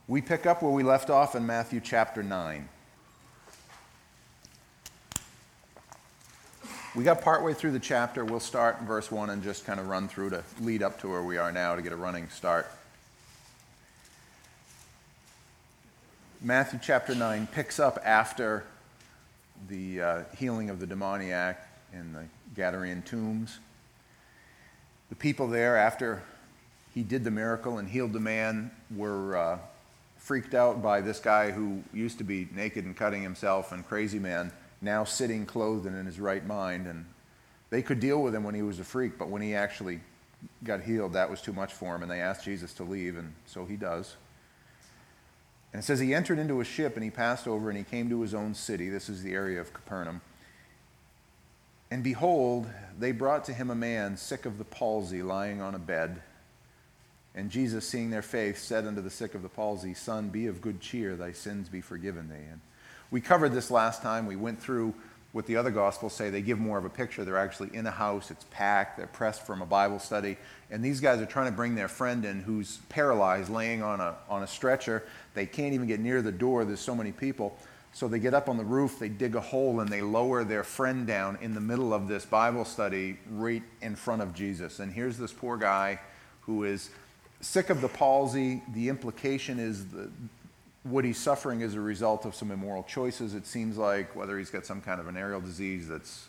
We pick up where we left off in Matthew chapter 9. We got partway through the chapter. We'll start in verse 1 and just kind of run through to lead up to where we are now to get a running start. Matthew chapter 9 picks up after the healing of the demoniac in the Gadarene tombs. The people there, after he did the miracle and healed the man, were freaked out by this guy who used to be naked and cutting himself and crazy man, now sitting clothed and in his right mind. And they could deal with him when he was a freak, but when he actually got healed, that was too much for him, and they asked Jesus to leave, and so he does. And it says he entered into a ship and he passed over and he came to his own city. This is the area of Capernaum. And behold, they brought to him a man sick of the palsy, lying on a bed. And Jesus, seeing their faith, said unto the sick of the palsy, Son, be of good cheer, thy sins be forgiven thee. And we covered this last time. We went through what the other Gospels say. They give more of a picture. They're actually in a house. It's packed. They're pressed from a Bible study. And these guys are trying to bring their friend in who's paralyzed, laying on a stretcher. They can't even get near the door. There's so many people. So they get up on the roof, they dig a hole, and they lower their friend down in the middle of this Bible study right in front of Jesus. And here's this poor guy who is sick of the palsy. The implication is what he's suffering as a result of some immoral choices, it seems like, whether he's got some kind of venereal disease that's,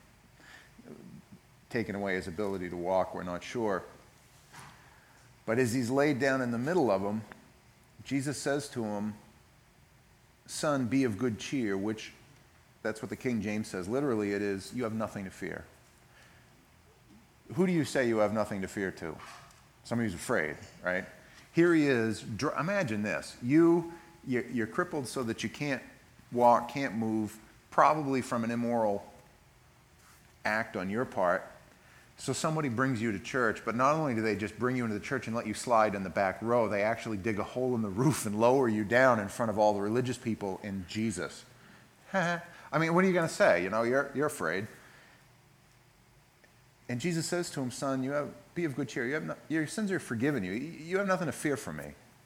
taken away his ability to walk, we're not sure. But as he's laid down in the middle of them, Jesus says to him, Son, be of good cheer, which, that's what the King James says. Literally it is, you have nothing to fear. Who do you say you have nothing to fear to? Somebody who's afraid, right? Here he is. Imagine this. You're crippled so that you can't walk, can't move, probably from an immoral act on your part. So somebody brings you to church, but not only do they just bring you into the church and let you slide in the back row, they actually dig a hole in the roof and lower you down in front of all the religious people in Jesus. I mean, what are you going to say? You're afraid. And Jesus says to him, Son, be of good cheer. Your sins are forgiven you. You have nothing to fear from me.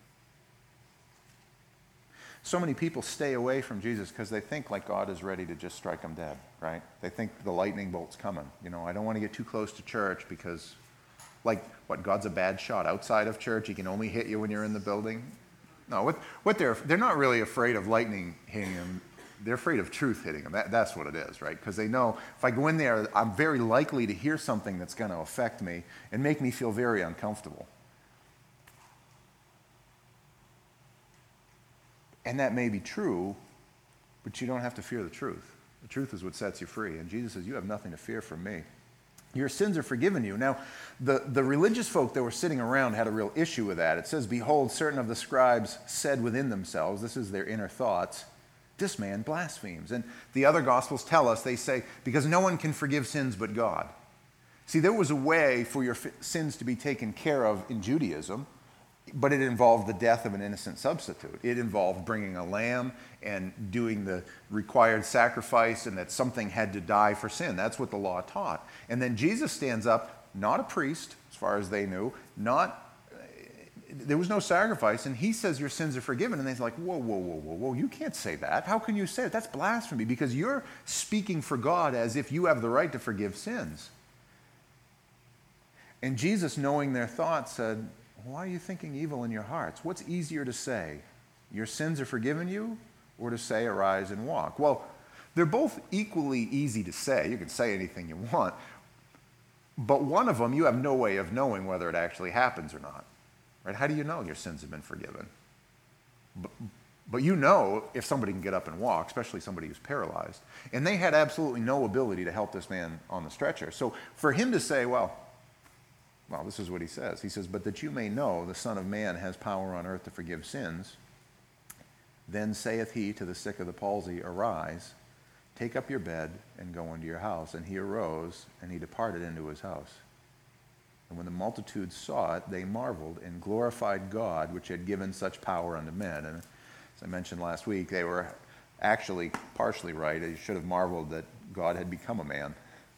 So many people stay away from Jesus because they think like God is ready to just strike them dead, right? They think the lightning bolt's coming. I don't want to get too close to church because, God's a bad shot outside of church. He can only hit you when you're in the building. No, they're not really afraid of lightning hitting them. They're afraid of truth hitting them. That's what it is, right? Because they know if I go in there, I'm very likely to hear something that's going to affect me and make me feel very uncomfortable. And that may be true, but you don't have to fear the truth. The truth is what sets you free. And Jesus says, you have nothing to fear from me. Your sins are forgiven you. Now, the religious folk that were sitting around had a real issue with that. It says, behold, certain of the scribes said within themselves, this is their inner thoughts, this man blasphemes. And the other Gospels tell us, they say, because no one can forgive sins but God. See, there was a way for your sins to be taken care of in Judaism, but it involved the death of an innocent substitute. It involved bringing a lamb and doing the required sacrifice, and that something had to die for sin. That's what the law taught. And then Jesus stands up, not a priest, as far as they knew, there was no sacrifice, and he says your sins are forgiven. And they're like, whoa, you can't say that. How can you say it? That's blasphemy, because you're speaking for God as if you have the right to forgive sins. And Jesus, knowing their thoughts, said, why are you thinking evil in your hearts? What's easier to say? Your sins are forgiven you, or to say, arise and walk? Well, they're both equally easy to say. You can say anything you want. But one of them, you have no way of knowing whether it actually happens or not. Right? How do you know your sins have been forgiven? But you know if somebody can get up and walk, especially somebody who's paralyzed. And they had absolutely no ability to help this man on the stretcher. So for him to say, well, this is what he says. He says, but that you may know the Son of Man has power on earth to forgive sins, then saith he to the sick of the palsy, arise, take up your bed, and go into your house. And he arose, and he departed into his house. And when the multitude saw it, they marveled and glorified God, which had given such power unto men. And as I mentioned last week, they were actually partially right. They should have marveled that God had become a man.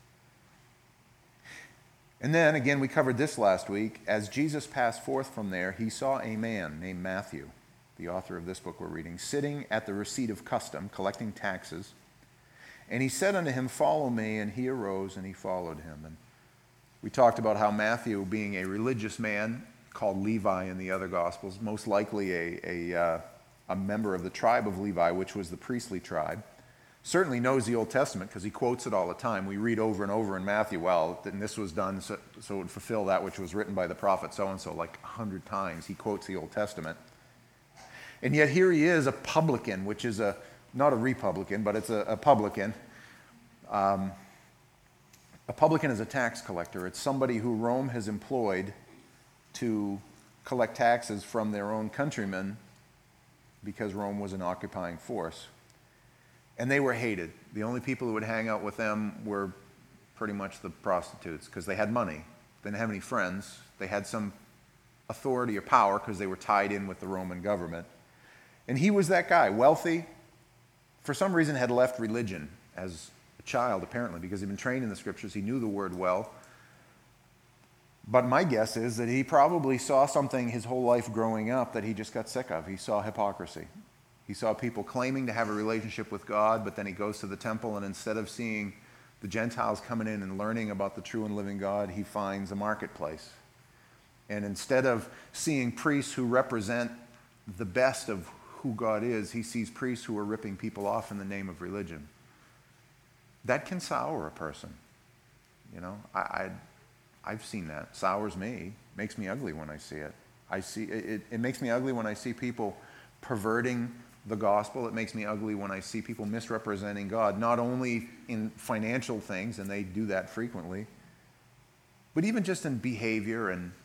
And then, again, we covered this last week. As Jesus passed forth from there, he saw a man named Matthew the author of this book we're reading, sitting at the receipt of custom, collecting taxes. And he said unto him, Follow me. And he arose and he followed him. And we talked about how Matthew, being a religious man called Levi in the other Gospels, most likely a member of the tribe of Levi, which was the priestly tribe, certainly knows the Old Testament because he quotes it all the time. We read over and over in Matthew, well, and this was done so it would fulfill that which was written by the prophet so-and-so, like 100 times he quotes the Old Testament. And yet here he is, a publican, which is not a republican, but it's a publican. A publican is a tax collector. It's somebody who Rome has employed to collect taxes from their own countrymen because Rome was an occupying force. And they were hated. The only people who would hang out with them were pretty much the prostitutes because they had money. They didn't have any friends. They had some authority or power because they were tied in with the Roman government. And he was that guy, wealthy, for some reason had left religion as a child, apparently, because he'd been trained in the scriptures. He knew the word well. But my guess is that he probably saw something his whole life growing up that he just got sick of. He saw hypocrisy. He saw people claiming to have a relationship with God, but then he goes to the temple, and instead of seeing the Gentiles coming in and learning about the true and living God, he finds a marketplace. And instead of seeing priests who represent the best of who God is, he sees priests who are ripping people off in the name of religion. That can sour a person. You know, I've seen that. Sours me. Makes me ugly when I see it. It makes me ugly when I see people perverting the gospel. It makes me ugly when I see people misrepresenting God, not only in financial things, and they do that frequently, but even just in behavior. And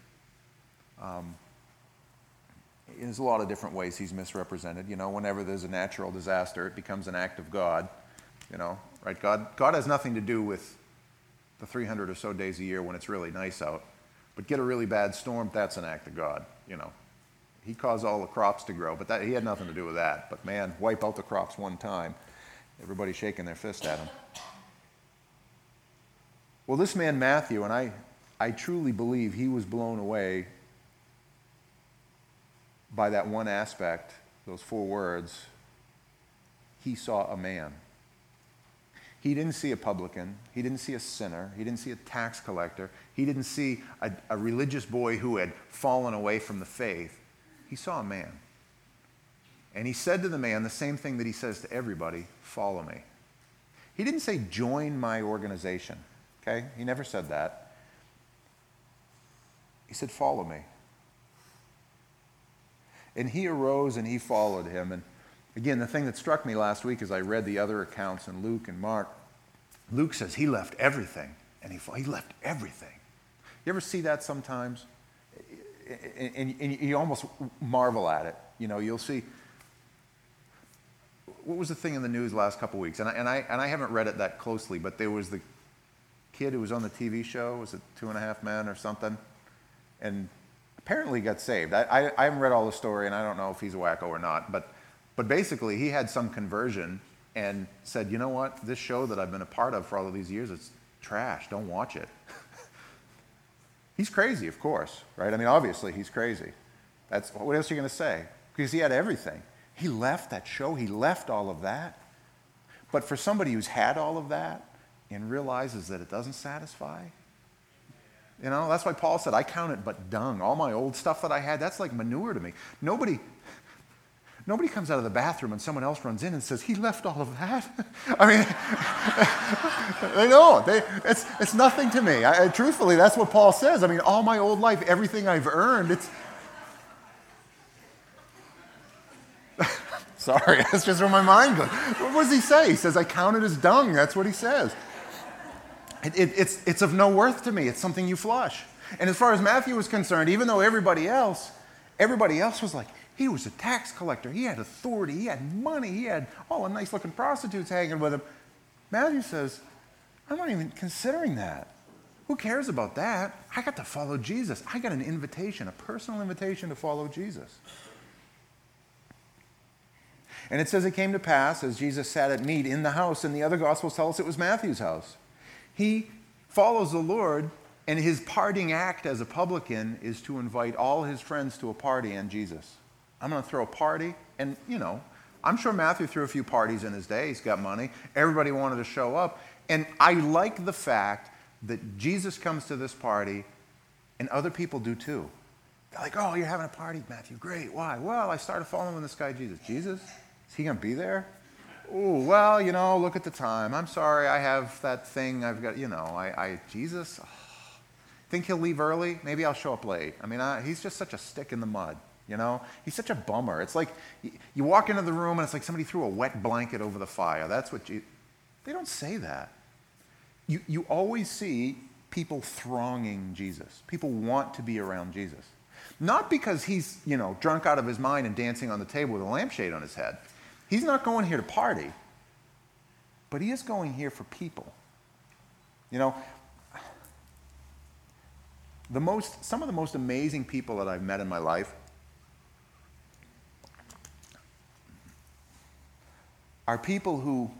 there's a lot of different ways he's misrepresented. You know, whenever there's a natural disaster, it becomes an act of God. You know, right? God has nothing to do with the 300 or so days a year when it's really nice out. But get a really bad storm, that's an act of God, you know. He caused all the crops to grow, but he had nothing to do with that. But man, wipe out the crops one time. Everybody shaking their fist at him. Well, this man Matthew, and I truly believe he was blown away by that one aspect, those 4 words. He saw a man. He didn't see a publican. He didn't see a sinner. He didn't see a tax collector. He didn't see a religious boy who had fallen away from the faith. He saw a man. And he said to the man the same thing that he says to everybody, follow me. He didn't say join my organization, okay? He never said that. He said follow me. And he arose and he followed him. And again, the thing that struck me last week as I read the other accounts in Luke and Mark, Luke says he left everything, and he left everything. You ever see that sometimes? And you almost marvel at it. You know, you'll see, what was the thing in the news last couple weeks? And I haven't read it that closely, but there was the kid who was on the TV show, was it 2.5 Men or something? And apparently got saved. I haven't read all the story, and I don't know if he's a wacko or not, but basically he had some conversion and said, you know what, this show that I've been a part of for all of these years, it's trash, don't watch it. He's crazy, of course, right? I mean, obviously he's crazy. What else are you going to say? Because he had everything. He left that show, he left all of that. But for somebody who's had all of that and realizes that it doesn't satisfy, you know, that's why Paul said, I count it but dung. All my old stuff that I had, that's like manure to me. Nobody comes out of the bathroom and someone else runs in and says, he left all of that? I mean, they don't. It's nothing to me. Truthfully, that's what Paul says. I mean, all my old life, everything I've earned, it's... Sorry, that's just where my mind goes. What does he say? He says, I count it as dung. That's what he says. It's of no worth to me. It's something you flush. And as far as Matthew was concerned, even though everybody else was like, he was a tax collector. He had authority. He had money. He had all the nice-looking prostitutes hanging with him. Matthew says, I'm not even considering that. Who cares about that? I got to follow Jesus. I got an invitation, a personal invitation to follow Jesus. And it says it came to pass as Jesus sat at meat in the house, and the other Gospels tell us it was Matthew's house. He follows the Lord, and his parting act as a publican is to invite all his friends to a party and Jesus. I'm going to throw a party. And, I'm sure Matthew threw a few parties in his day. He's got money. Everybody wanted to show up. And I like the fact that Jesus comes to this party and other people do too. They're like, oh, you're having a party, Matthew. Great. Why? Well, I started following this guy, Jesus. Jesus? Is he going to be there? Oh, well, look at the time. I'm sorry, I have that thing. I've got, Jesus? Oh, think he'll leave early? Maybe I'll show up late. He's just such a stick in the mud, He's such a bummer. It's like you walk into the room and it's like somebody threw a wet blanket over the fire. That's what they don't say that. You always see people thronging Jesus. People want to be around Jesus. Not because he's, drunk out of his mind and dancing on the table with a lampshade on his head. He's not going here to party, but he is going here for people. Some of the most amazing people that I've met in my life are people who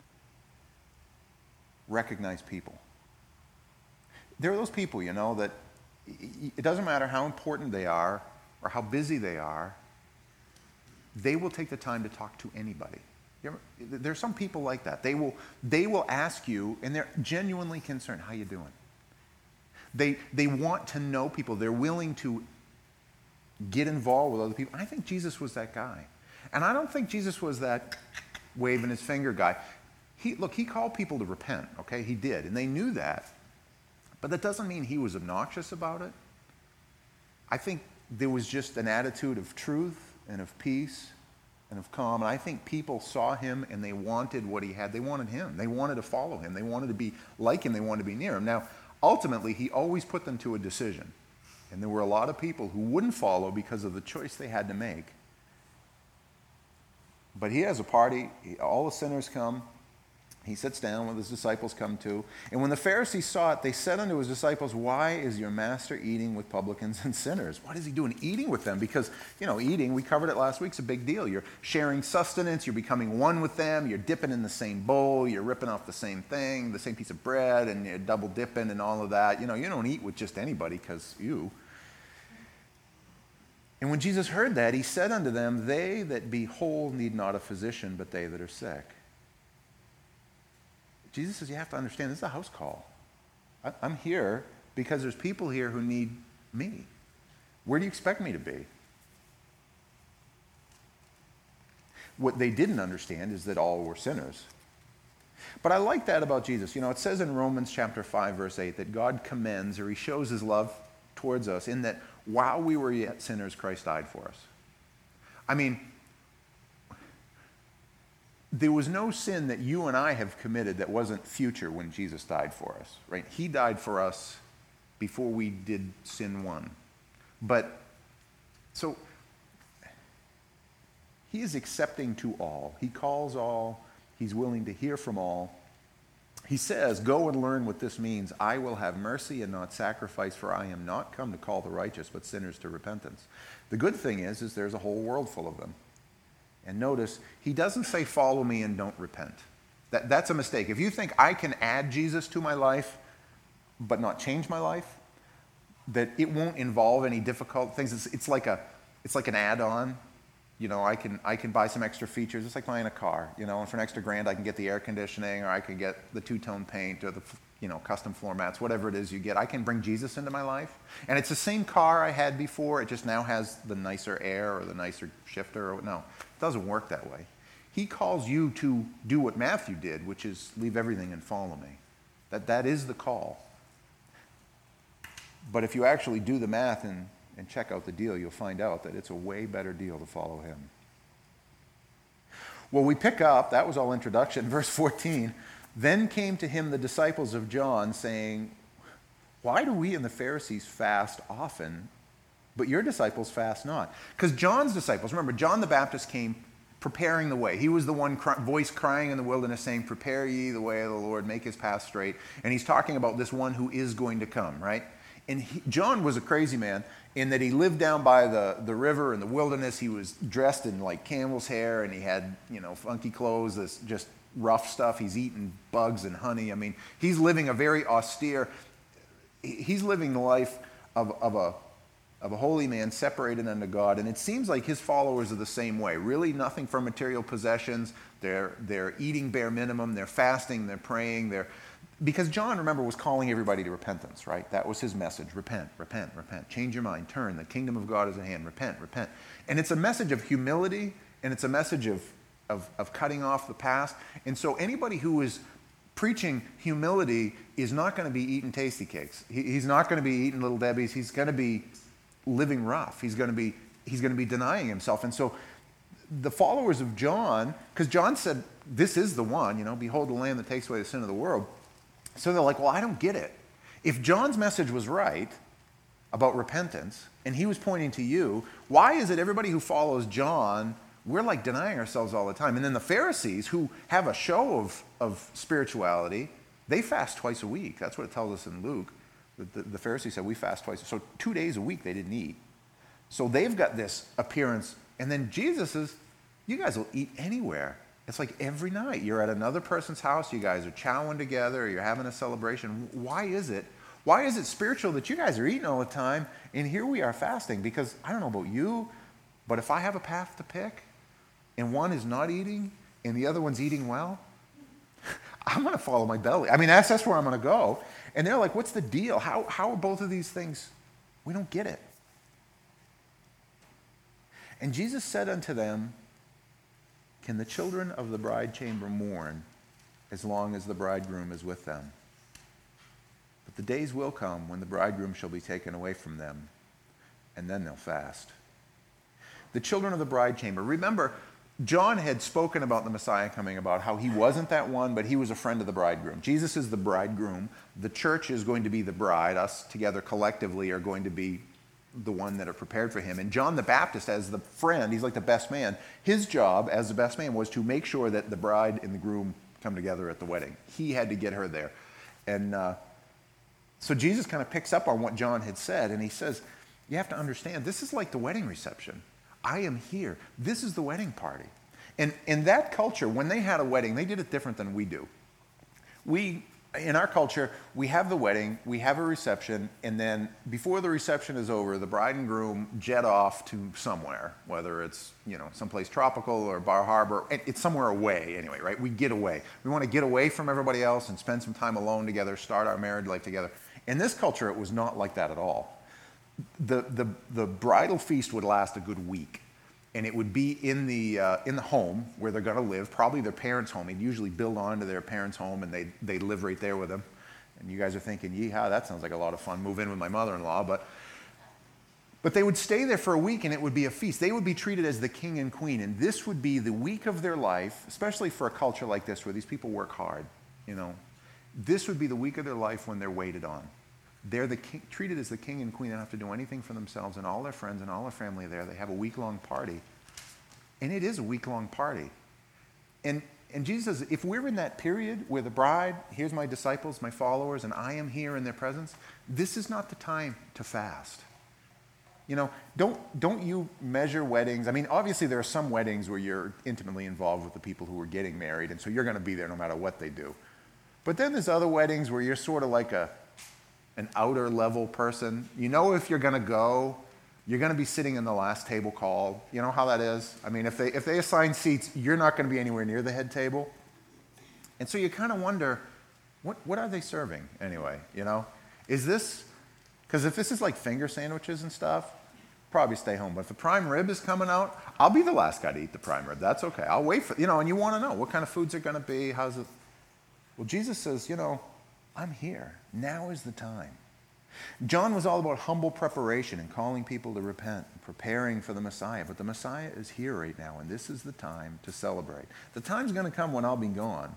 recognize people. There are those people, that it doesn't matter how important they are or how busy they are, they will take the time to talk to anybody. There's some people like that. They will ask you, and they're genuinely concerned, how you doing? They want to know people. They're willing to get involved with other people. I think Jesus was that guy. And I don't think Jesus was that waving his finger guy. He called people to repent, okay? He did, and they knew that. But that doesn't mean he was obnoxious about it. I think there was just an attitude of truth and of peace and of calm. And I think people saw him and they wanted what he had. They wanted him. They wanted to follow him. They wanted to be like him. They wanted to be near him. Now, ultimately, he always put them to a decision. And there were a lot of people who wouldn't follow because of the choice they had to make. But he has a party. All the sinners come. He sits down with his disciples come too. And when the Pharisees saw it, they said unto his disciples, why is your master eating with publicans and sinners? What is he doing eating with them? Because, eating, we covered it last week, is a big deal. You're sharing sustenance. You're becoming one with them. You're dipping in the same bowl. You're ripping off the same thing, the same piece of bread, and you're double dipping and all of that. You don't eat with just anybody because you. And when Jesus heard that, he said unto them, they that be whole need not a physician, but they that are sick. Jesus says, you have to understand, this is a house call. I'm here because there's people here who need me. Where do you expect me to be? What they didn't understand is that all were sinners. But I like that about Jesus. It says in Romans chapter 5, verse 8, that God commends, or he shows his love towards us in that while we were yet sinners, Christ died for us. There was no sin that you and I have committed that wasn't future when Jesus died for us, right? He died for us before we did sin one. But, so, he is accepting to all. He calls all. He's willing to hear from all. He says, go and learn what this means. I will have mercy and not sacrifice, for I am not come to call the righteous, but sinners to repentance. The good thing is there's a whole world full of them. And notice, he doesn't say, follow me and don't repent. That's a mistake. If you think I can add Jesus to my life, but not change my life, that it won't involve any difficult things. It's like an add-on. I can buy some extra features. It's like buying a car. And for an extra $1,000, I can get the air conditioning, or I can get the two-tone paint, or the custom floor mats, whatever it is you get. I can bring Jesus into my life. And it's the same car I had before. It just now has the nicer air or the nicer shifter. No, it doesn't work that way. He calls you to do what Matthew did, which is leave everything and follow me. That is the call. But if you actually do the math and check out the deal, you'll find out that it's a way better deal to follow him. Well, we pick up, that was all introduction, verse 14. Then came to him the disciples of John, saying, why do we and the Pharisees fast often, but your disciples fast not? Because John's disciples, remember, John the Baptist came preparing the way. He was the one voice crying in the wilderness saying, prepare ye the way of the Lord, make his path straight. And he's talking about this one who is going to come, right? And John was a crazy man in that he lived down by the river in the wilderness. He was dressed in like camel's hair, and he had, funky clothes, this just rough stuff. He's eating bugs and honey. He's living a very austere, he's living the life of of a holy man separated unto God. And it seems like his followers are the same way. Really nothing from material possessions. They're eating bare minimum. They're fasting. They're praying. Because John, remember, was calling everybody to repentance, right? That was his message. Repent, repent, repent. Change your mind. Turn. The kingdom of God is at hand. Repent, repent. And it's a message of humility, and it's a message of cutting off the past. And so anybody who is preaching humility is not going to be eating tasty cakes. He's not going to be eating Little Debbie's. He's going to be living rough. He's going to be denying himself. And so the followers of John, because John said, this is the one, behold the Lamb that takes away the sin of the world. So they're like, well, I don't get it. If John's message was right about repentance, and he was pointing to you, why is it everybody who follows John, we're like denying ourselves all the time? And then the Pharisees, who have a show of spirituality, they fast twice a week. That's what it tells us in Luke. The Pharisees said, we fast twice. So 2 days a week they didn't eat. So they've got this appearance. And then Jesus is, you guys will eat anywhere. It's like every night you're at another person's house, you guys are chowing together, you're having a celebration. Why is it spiritual that you guys are eating all the time, and here we are fasting? Because I don't know about you, but if I have a path to pick, and one is not eating, and the other one's eating well, I'm going to follow my belly. I mean, that's where I'm going to go. And they're like, what's the deal? How are both of these things? We don't get it. And Jesus said unto them, can the children of the bride chamber mourn as long as the bridegroom is with them? But the days will come when the bridegroom shall be taken away from them, and then they'll fast. The children of the bride chamber. Remember, John had spoken about the Messiah coming, about how he wasn't that one, but he was a friend of the bridegroom. Jesus is the bridegroom. The church is going to be the bride. Us together collectively are going to be the one that are prepared for him. And John the Baptist, as the friend, he's like the best man. His job as the best man was to make sure that the bride and the groom come together at the wedding. He had to get her there. And so Jesus kind of picks up on what John had said, and he says, you have to understand, this is like the wedding reception. I am here. This is the wedding party. And in that culture, when they had a wedding, they did it different than we do. In our culture, we have the wedding, we have a reception, and then before the reception is over, the bride and groom jet off to somewhere, whether it's, someplace tropical or Bar Harbor. It's somewhere away anyway, right? We get away. We want to get away from everybody else and spend some time alone together, start our married life together. In this culture, it was not like that at all. The bridal feast would last a good week. And it would be in the home where they're going to live, probably their parents' home. They'd usually build onto their parents' home, and they'd live right there with them. And you guys are thinking, yeehaw, that sounds like a lot of fun, move in with my mother-in-law. But they would stay there for a week, and it would be a feast. They would be treated as the king and queen, and this would be the week of their life, especially for a culture like this where these people work hard. This would be the week of their life when they're waited on. They're treated as the king and queen. They don't have to do anything for themselves, and all their friends and all their family are there. They have a week-long party. And it is a week-long party. And Jesus says, if we're in that period where the bride, here's my disciples, my followers, and I am here in their presence, this is not the time to fast. Don't you measure weddings. I mean, obviously there are some weddings where you're intimately involved with the people who are getting married, and so you're going to be there no matter what they do. But then there's other weddings where you're sort of like an outer level person. If you're going to go, you're going to be sitting in the last table called. You know how that is? I mean, if they assign seats, you're not going to be anywhere near the head table. And so you kind of wonder, what are they serving anyway? Is this, because if this is like finger sandwiches and stuff, probably stay home. But if the prime rib is coming out, I'll be the last guy to eat the prime rib. That's okay. I'll wait for, and you want to know what kind of foods are going to be. How's it? Well, Jesus says, I'm here. Now is the time. John was all about humble preparation and calling people to repent and preparing for the Messiah. But the Messiah is here right now, and this is the time to celebrate. The time's going to come when I'll be gone.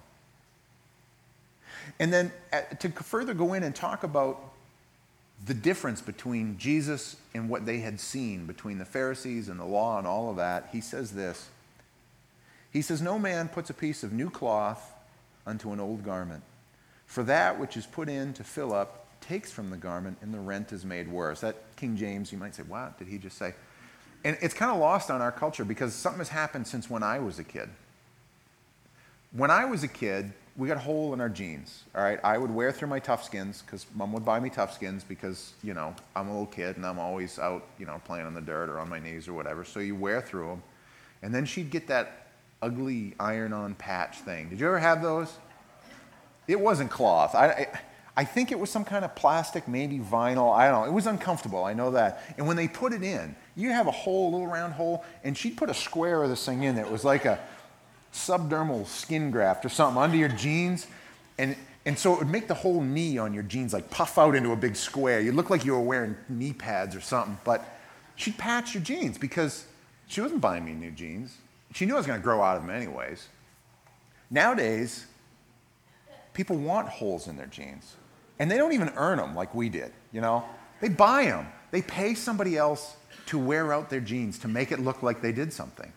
And then to further go in and talk about the difference between Jesus and what they had seen, between the Pharisees and the law and all of that, he says this. He says, no man puts a piece of new cloth unto an old garment. For that which is put in to fill up takes from the garment, and the rent is made worse. That King James, you might say, what did he just say? And it's kind of lost on our culture because something has happened since when I was a kid. When I was a kid, we got a hole in our jeans, all right? I would wear through my Toughskins because Mom would buy me Toughskins because, I'm a little kid and I'm always out, playing on the dirt or on my knees or whatever. So you wear through them. And then she'd get that ugly iron-on patch thing. Did you ever have those? It wasn't cloth. I think it was some kind of plastic, maybe vinyl. I don't know. It was uncomfortable. I know that. And when they put it in, you have a hole, a little round hole, and she'd put a square of this thing in there. It was like a subdermal skin graft or something under your jeans, and so it would make the whole knee on your jeans like puff out into a big square. You look like you were wearing knee pads or something, but she'd patch your jeans because she wasn't buying me new jeans. She knew I was going to grow out of them anyways. Nowadays, people want holes in their jeans, and they don't even earn them like we did, They buy them. They pay somebody else to wear out their jeans to make it look like they did something.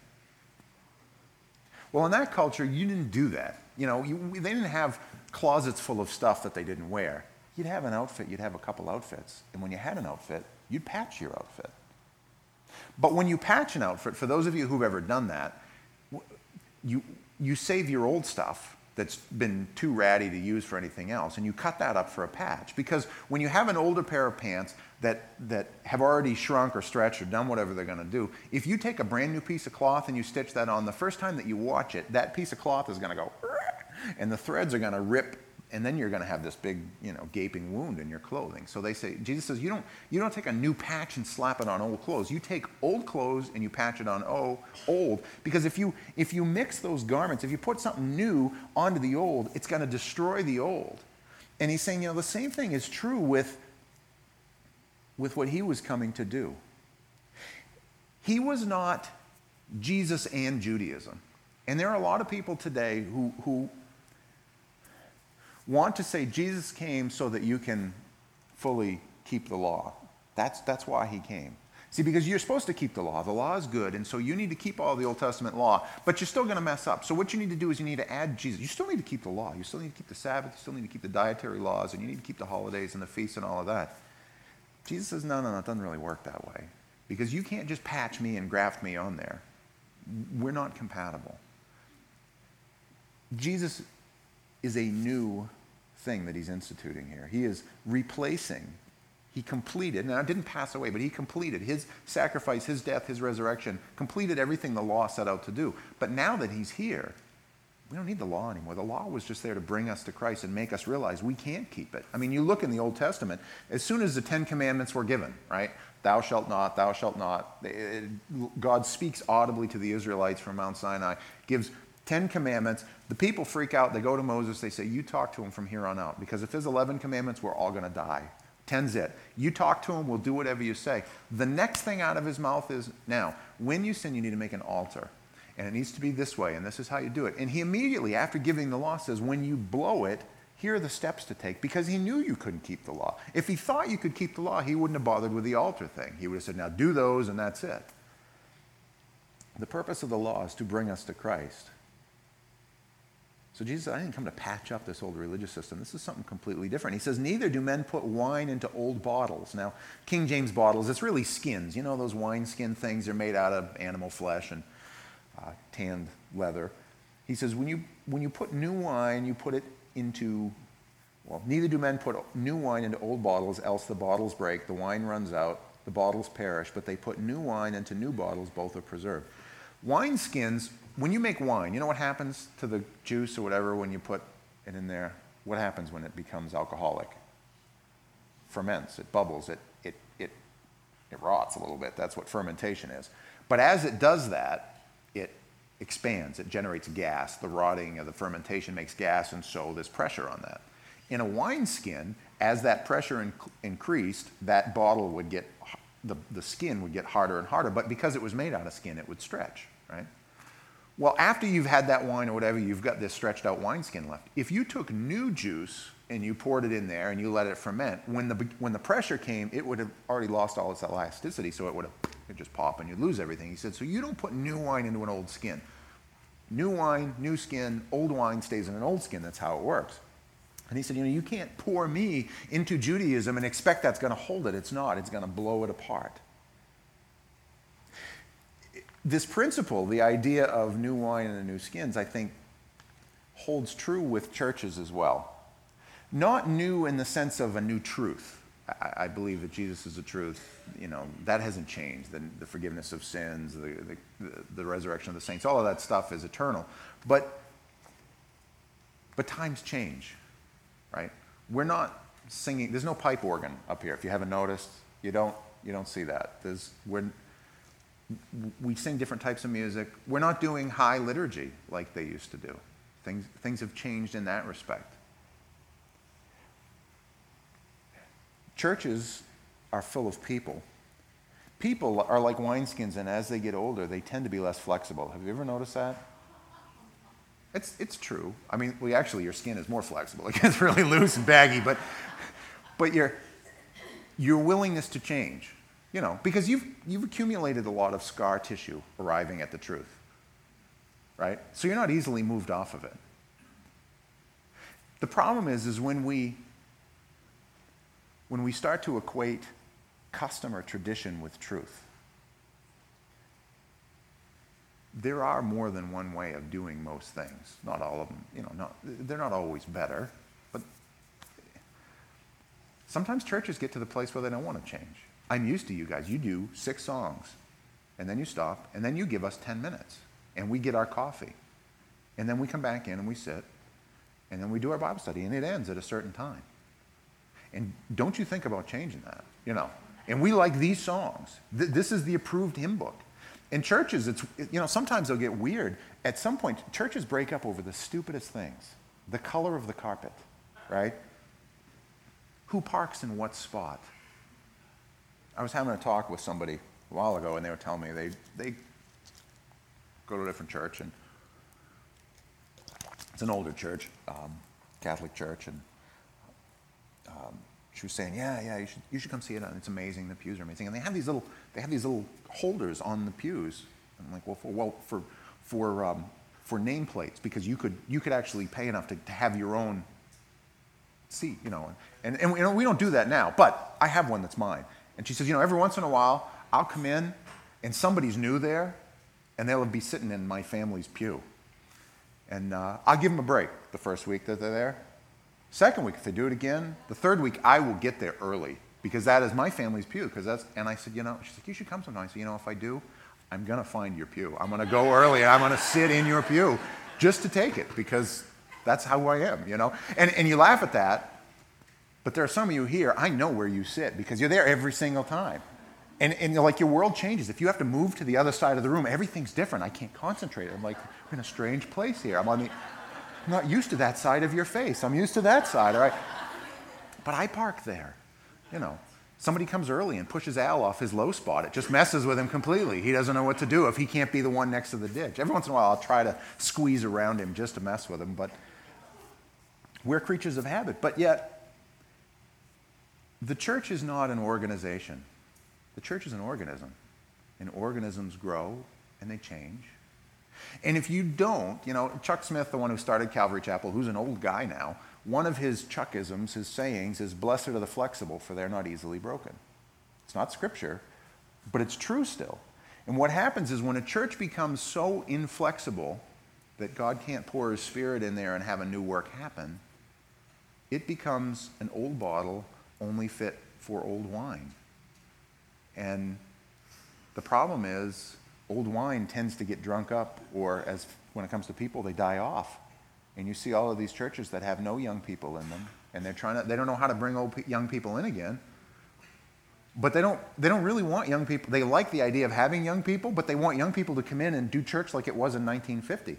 Well, in that culture, you didn't do that. They didn't have closets full of stuff that they didn't wear. You'd have an outfit, you'd have a couple outfits. And when you had an outfit, you'd patch your outfit. But when you patch an outfit, for those of you who've ever done that, you save your old stuff that's been too ratty to use for anything else, and you cut that up for a patch. Because when you have an older pair of pants that have already shrunk or stretched or done whatever they're going to do, if you take a brand new piece of cloth and you stitch that on, the first time that you watch it, that piece of cloth is going to go, and the threads are going to rip, and then you're going to have this big, gaping wound in your clothing. So they say, Jesus says, you don't take a new patch and slap it on old clothes. You take old clothes and you patch it on old. Because if you mix those garments, if you put something new onto the old, it's going to destroy the old. And he's saying, the same thing is true with what he was coming to do. He was not Jesus and Judaism. And there are a lot of people today who want to say Jesus came so that you can fully keep the law. That's why he came. See, because you're supposed to keep the law. The law is good, and so you need to keep all the Old Testament law, but you're still going to mess up. So what you need to do is you need to add Jesus. You still need to keep the law. You still need to keep the Sabbath. You still need to keep the dietary laws, and you need to keep the holidays and the feasts and all of that. Jesus says, no, it doesn't really work that way. Because you can't just patch me and graft me on there. We're not compatible. Jesus is a new thing that he's instituting here. He is replacing. He completed, now it didn't pass away, but he completed his sacrifice, his death, his resurrection, completed everything the law set out to do. But now that he's here, we don't need the law anymore. The law was just there to bring us to Christ and make us realize we can't keep it. I mean, you look in the Old Testament, as soon as the Ten Commandments were given, right? Thou shalt not, thou shalt not. God speaks audibly to the Israelites from Mount Sinai, gives 10 commandments. The people freak out. They go to Moses. They say, you talk to him from here on out. Because if there's 11 commandments, we're all going to die. 10's it. You talk to him, we'll do whatever you say. The next thing out of his mouth is, now, when you sin, you need to make an altar. And it needs to be this way, and this is how you do it. And he immediately, after giving the law, says, when you blow it, here are the steps to take, because he knew you couldn't keep the law. If he thought you could keep the law, he wouldn't have bothered with the altar thing. He would have said, now do those, and that's it. The purpose of the law is to bring us to Christ. So Jesus said, I didn't come to patch up this old religious system. This is something completely different. He says, neither do men put wine into old bottles. Now, King James bottles, it's really skins. You know those wine skin things? They're made out of animal flesh and tanned leather. He says, when you put new wine, you put it into, well, neither do men put new wine into old bottles, else the bottles break, the wine runs out, the bottles perish, but they put new wine into new bottles, both are preserved. Wine skins, when you make wine, you know what happens to the juice or whatever when you put it in there? What happens when it becomes alcoholic? Ferments, it bubbles, it rots a little bit. That's what fermentation is. But as it does that, it expands, it generates gas. The rotting of the fermentation makes gas, and so there's pressure on that. In a wine skin, as that pressure increased, that bottle would get, the skin would get harder and harder, but because it was made out of skin, it would stretch, right? Well, after you've had that wine or whatever, you've got this stretched out wineskin left. If you took new juice and you poured it in there and you let it ferment, when the pressure came, it would have already lost all its elasticity, so it would just pop and you'd lose everything. He said, so you don't put new wine into an old skin. New wine, new skin, old wine stays in an old skin. That's how it works. And he said, you can't pour me into Judaism and expect that's going to hold it. It's not. It's going to blow it apart. This principle, the idea of new wine and the new skins, I think holds true with churches as well. Not new in the sense of a new truth. I believe that Jesus is the truth. That hasn't changed. The forgiveness of sins, the resurrection of the saints, all of that stuff is eternal. But times change, right? We're not singing. There's no pipe organ up here. If you haven't noticed, you don't see that. We sing different types of music. We're not doing high liturgy like they used to do. Things have changed in that respect. Churches are full of people. People are like wineskins, and as they get older, they tend to be less flexible. Have you ever noticed that? It's true. I mean, your skin is more flexible. It gets really loose and baggy, but your willingness to change, because you've accumulated a lot of scar tissue arriving at the truth, right? So you're not easily moved off of it. The problem is when we start to equate custom or tradition with truth. There are more than one way of doing most things. Not all of them, they're not always better, but sometimes churches get to the place where they don't want to change. I'm used to you guys. You do 6 songs, and then you stop, and then you give us 10 minutes, and we get our coffee, and then we come back in and we sit, and then we do our Bible study, and it ends at a certain time. And don't you think about changing that, And we like these songs. This is the approved hymn book. In churches, sometimes they'll get weird. At some point, churches break up over the stupidest things. The color of the carpet, right? Who parks in what spot? I was having a talk with somebody a while ago, and they were telling me they go to a different church, and it's an older church, Catholic church, and she was saying, yeah, you should come see it. It's amazing. The pews are amazing, and they have these little holders on the pews. And I'm like, for nameplates, because you could actually pay enough to have your own seat, And we don't do that now, but I have one that's mine. And she says, every once in a while I'll come in, and somebody's new there, and they'll be sitting in my family's pew, and I'll give them a break the first week that they're there. Second week, if they do it again, the third week, I will get there early because that is my family's pew. And I said, she's like, you should come sometime. I said, if I do, I'm going to find your pew. I'm going to go early, and I'm going to sit in your pew just to take it because that's how I am, And you laugh at that, but there are some of you here, I know where you sit because you're there every single time. And your world changes. If you have to move to the other side of the room, everything's different. I can't concentrate. I'm like, I'm in a strange place here. I'm not used to that side of your face. I'm used to that side, all right? But I park there, Somebody comes early and pushes Al off his low spot. It just messes with him completely. He doesn't know what to do if he can't be the one next to the ditch. Every once in a while, I'll try to squeeze around him just to mess with him, but we're creatures of habit. But yet, the church is not an organization. The church is an organism, and organisms grow and they change. And if you don't, Chuck Smith, the one who started Calvary Chapel, who's an old guy now, one of his Chuckisms, his sayings, is, blessed are the flexible, for they're not easily broken. It's not scripture, but it's true still. And what happens is when a church becomes so inflexible that God can't pour his Spirit in there and have a new work happen, it becomes an old bottle only fit for old wine. And the problem is, old wine tends to get drunk up, or when it comes to people, they die off. And you see all of these churches that have no young people in them, and they don't know how to bring young people in again. But they don't really want young people. They like the idea of having young people, but they want young people to come in and do church like it was in 1950.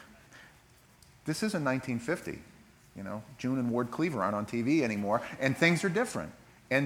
This isn't 1950. June and Ward Cleaver aren't on TV anymore, and things are different. And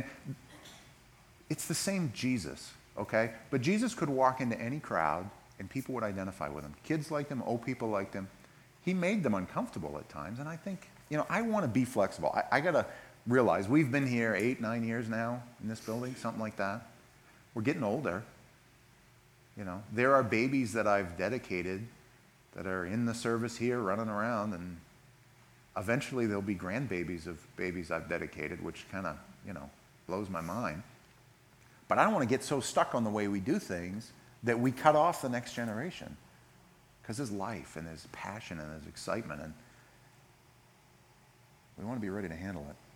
it's the same Jesus. Okay? But Jesus could walk into any crowd and people would identify with him. Kids liked him, old people liked him. He made them uncomfortable at times, and I think, I want to be flexible. I got to realize we've been here 8-9 years now in this building, something like that. We're getting older. There are babies that I've dedicated that are in the service here running around, and eventually there'll be grandbabies of babies I've dedicated, which kind of, blows my mind. But I don't want to get so stuck on the way we do things that we cut off the next generation. Because there's life and there's passion and there's excitement. We want to be ready to handle it.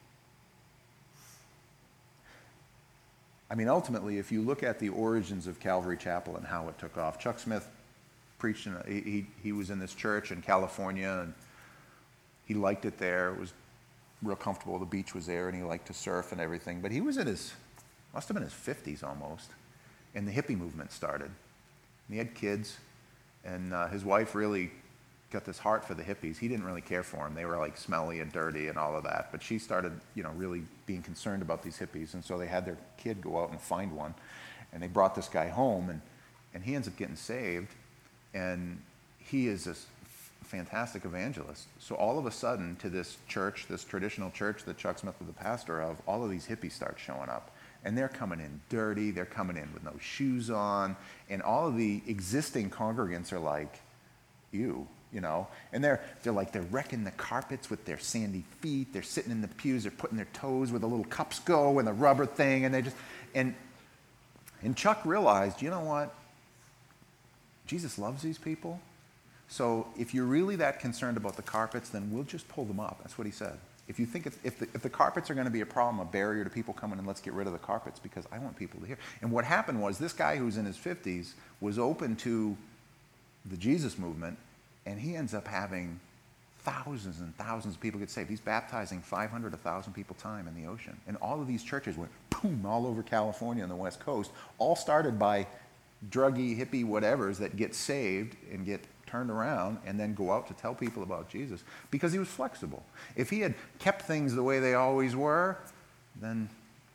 I mean, ultimately, if you look at the origins of Calvary Chapel and how it took off, Chuck Smith preached, he was in this church in California, and he liked it there. It was real comfortable. The beach was there, and he liked to surf and everything. But he was must have been his 50s almost, and the hippie movement started. And he had kids, and his wife really got this heart for the hippies. He didn't really care for them. They were like smelly and dirty and all of that. But she started, really being concerned about these hippies. And so they had their kid go out and find one. And they brought this guy home, and he ends up getting saved. And he is this fantastic evangelist. So all of a sudden, to this church, this traditional church that Chuck Smith was the pastor of, all of these hippies start showing up. And they're coming in dirty. They're coming in with no shoes on. And all of the existing congregants are like, ew. And they're wrecking the carpets with their sandy feet. They're sitting in the pews. They're putting their toes where the little cups go and the rubber thing. And they just, and Chuck realized, you know what? Jesus loves these people. So if you're really that concerned about the carpets, then we'll just pull them up. That's what he said. If you think if the carpets are going to be a problem, a barrier to people coming in, let's get rid of the carpets because I want people to hear. And what happened was this guy who's in his 50s was open to the Jesus movement. And he ends up having thousands and thousands of people get saved. He's baptizing 500, 1,000 people time in the ocean. And all of these churches went boom all over California and the West Coast, all started by druggy, hippie whatevers that get saved and get turned around and then go out to tell people about Jesus because he was flexible. If he had kept things the way they always were, then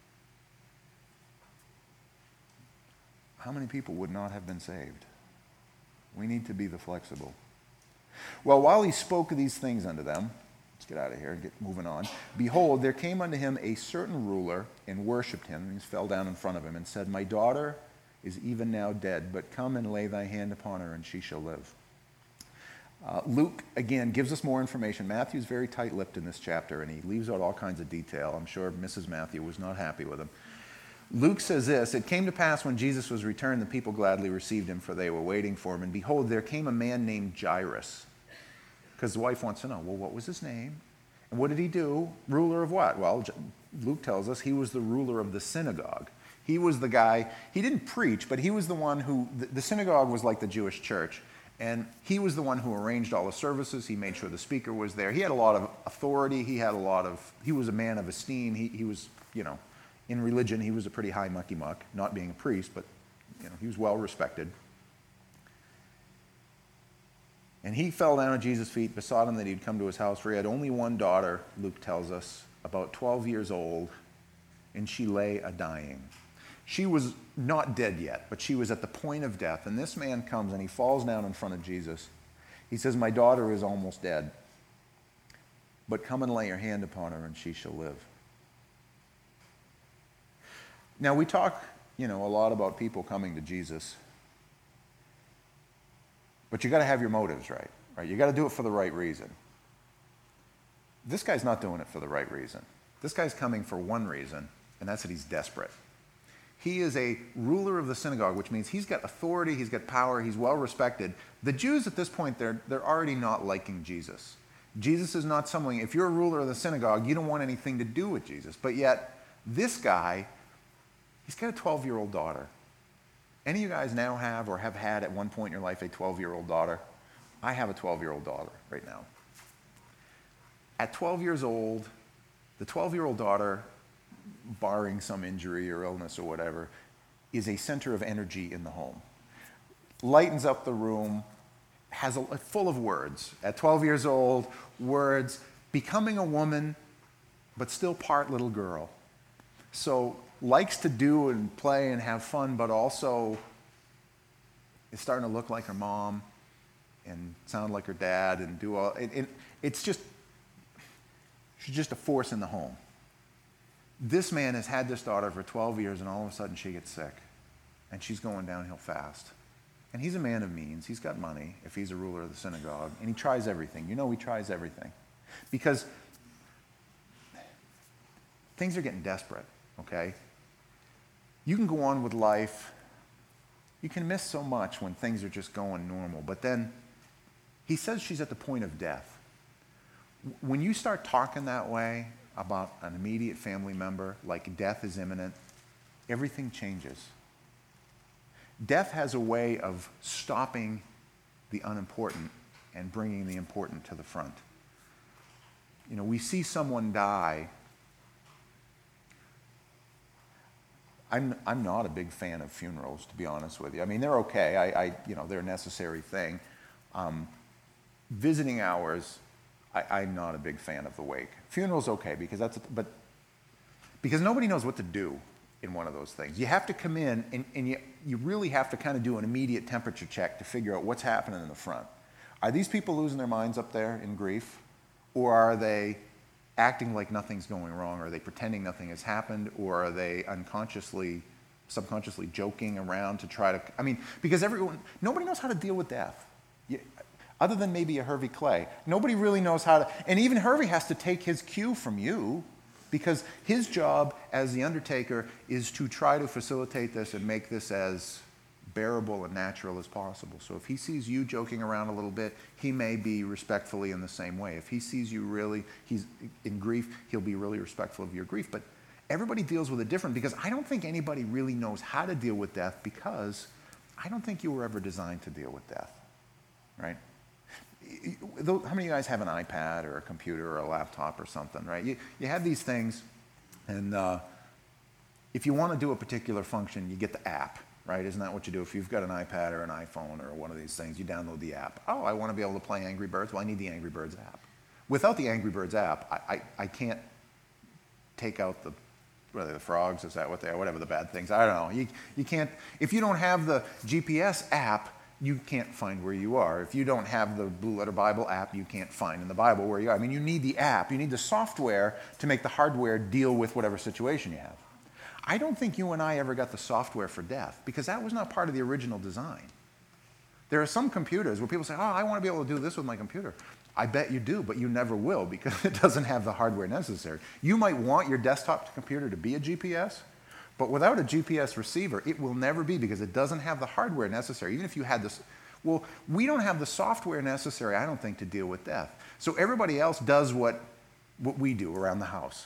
how many people would not have been saved? We need to be the flexible. Well, while he spoke these things unto them, let's get out of here and get moving on. Behold, there came unto him a certain ruler and worshipped him. And he fell down in front of him and said, My daughter is even now dead, but come and lay thy hand upon her, and she shall live. Luke, again, gives us more information. Matthew's very tight-lipped in this chapter, and he leaves out all kinds of detail. I'm sure Mrs. Matthew was not happy with him. Luke says this, It came to pass when Jesus was returned, the people gladly received him, for they were waiting for him. And behold, there came a man named Jairus. Because the wife wants to know, well, what was his name? And what did he do? Ruler of what? Well, Luke tells us he was the ruler of the synagogue. He was the guy, he didn't preach, but he was the one who, the synagogue was like the Jewish church. And he was the one who arranged all the services. He made sure the speaker was there. He had a lot of authority. He was a man of esteem. He was, in religion, he was a pretty high mucky-muck, not being a priest, but he was well respected. And he fell down at Jesus' feet, besought him that he'd come to his house, for he had only one daughter, Luke tells us, about 12 years old, and she lay a-dying. She was not dead yet, but she was at the point of death. And this man comes and he falls down in front of Jesus. He says, My daughter is almost dead, but come and lay your hand upon her, and she shall live. Now, we talk, a lot about people coming to Jesus. But you got to have your motives right? You got to do it for the right reason. This guy's not doing it for the right reason. This guy's coming for one reason, and that's that he's desperate. He is a ruler of the synagogue, which means he's got authority, he's got power, he's well respected. The Jews at this point, they're already not liking Jesus. Jesus is not someone, if you're a ruler of the synagogue, you don't want anything to do with Jesus. But yet, this guy, he's got a 12-year-old daughter. Any of you guys now have or have had at one point in your life a 12-year-old daughter? I have a 12-year-old daughter right now. At 12 years old, the 12-year-old daughter, barring some injury or illness or whatever, is a center of energy in the home. Lightens up the room, has full of words. At 12 years old, words, becoming a woman, but still part little girl. So likes to do and play and have fun, but also is starting to look like her mom and sound like her dad and do all. It's just, she's just a force in the home. This man has had this daughter for 12 years, and all of a sudden she gets sick, and she's going downhill fast. And he's a man of means. He's got money if he's a ruler of the synagogue, and he tries everything. He tries everything. Because things are getting desperate, okay? You can go on with life. You can miss so much when things are just going normal. But then he says she's at the point of death. When you start talking that way about an immediate family member, like death is imminent, everything changes. Death has a way of stopping the unimportant and bringing the important to the front. You know, we see someone die. I'm not a big fan of funerals, to be honest with you. I mean, they're okay. They're a necessary thing. Visiting hours, I'm not a big fan of the wake. Funeral's okay because because nobody knows what to do in one of those things. You have to come in and you really have to kind of do an immediate temperature check to figure out what's happening in the front. Are these people losing their minds up there in grief? Or are they acting like nothing's going wrong? Are they pretending nothing has happened? Or are they subconsciously joking around to try to, because nobody knows how to deal with death. Other than maybe a Hervey Clay. Nobody really knows how to, and even Hervey has to take his cue from you, because his job as the undertaker is to try to facilitate this and make this as bearable and natural as possible. So if he sees you joking around a little bit, he may be respectfully in the same way. If he sees you he's in grief, he'll be really respectful of your grief. But everybody deals with it different, because I don't think anybody really knows how to deal with death, because I don't think you were ever designed to deal with death, right? How many of you guys have an iPad or a computer or a laptop or something, right? You have these things, and if you want to do a particular function, you get the app, right? Isn't that what you do? If you've got an iPad or an iPhone or one of these things, you download the app. Oh, I want to be able to play Angry Birds. Well, I need the Angry Birds app. Without the Angry Birds app, I can't take out whether the frogs, is that what they are? Whatever the bad things. I don't know. You can't, if you don't have the GPS app, you can't find where you are. If you don't have the Blue Letter Bible app, you can't find in the Bible where you are. You need the app. You need the software to make the hardware deal with whatever situation you have. I don't think you and I ever got the software for death, because that was not part of the original design. There are some computers where people say, oh, I want to be able to do this with my computer. I bet you do, but you never will, because it doesn't have the hardware necessary. You might want your desktop computer to be a GPS, but without a GPS receiver, it will never be, because it doesn't have the hardware necessary. Even if you had this, well, we don't have the software necessary, I don't think, to deal with death. So everybody else does what we do around the house.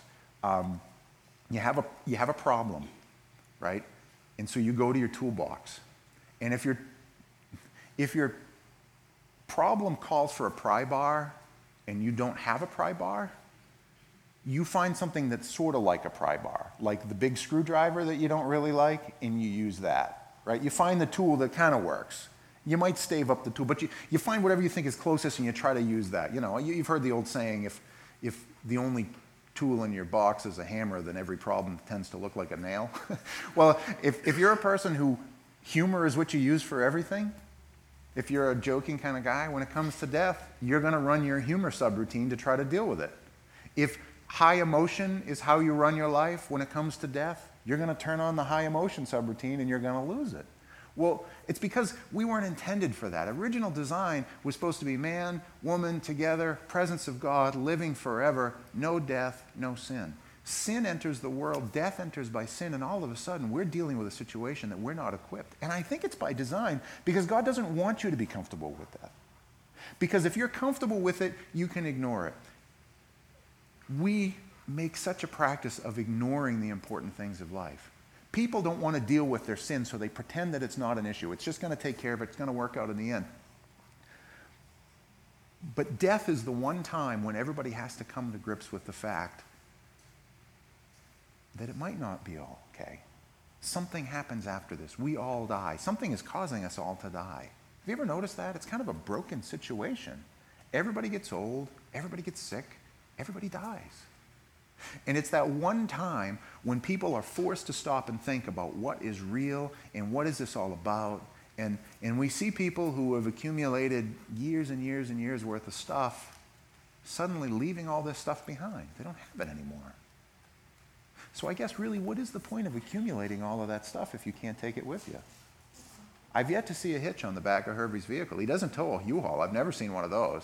You have a problem, right? And so you go to your toolbox. And if your problem calls for a pry bar and you don't have a pry bar, you find something that's sort of like a pry bar, like the big screwdriver that you don't really like, and you use that, right? You find the tool that kind of works. You might stave up the tool, but you find whatever you think is closest and you try to use that. You've heard the old saying, if the only tool in your box is a hammer, then every problem tends to look like a nail. Well, if you're a person who humor is what you use for everything, if you're a joking kind of guy, when it comes to death, you're going to run your humor subroutine to try to deal with it. If high emotion is how you run your life when it comes to death, you're going to turn on the high emotion subroutine and you're going to lose it. Well, it's because we weren't intended for that. Original design was supposed to be man, woman, together, presence of God, living forever, no death, no sin. Sin enters the world, death enters by sin, and all of a sudden we're dealing with a situation that we're not equipped. And I think it's by design, because God doesn't want you to be comfortable with that. Because if you're comfortable with it, you can ignore it. We make such a practice of ignoring the important things of life. People don't want to deal with their sin, so they pretend that it's not an issue. It's just going to take care of it. It's going to work out in the end. But death is the one time when everybody has to come to grips with the fact that it might not be all okay. Something happens after this. We all die. Something is causing us all to die. Have you ever noticed that? It's kind of a broken situation. Everybody gets old. Everybody gets sick. Everybody dies. And it's that one time when people are forced to stop and think about what is real and what is this all about. And we see people who have accumulated years and years and years worth of stuff suddenly leaving all this stuff behind. They don't have it anymore. So I guess really, what is the point of accumulating all of that stuff if you can't take it with you? I've yet to see a hitch on the back of Hervey's vehicle. He doesn't tow a U-Haul. I've never seen one of those.